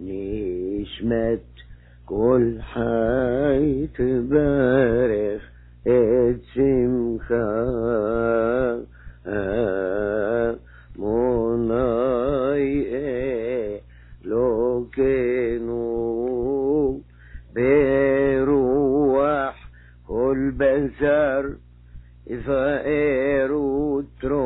נשמת כל חי תברך את שמחה מוני אלוקינו ברוח כל בשר יפארו תרו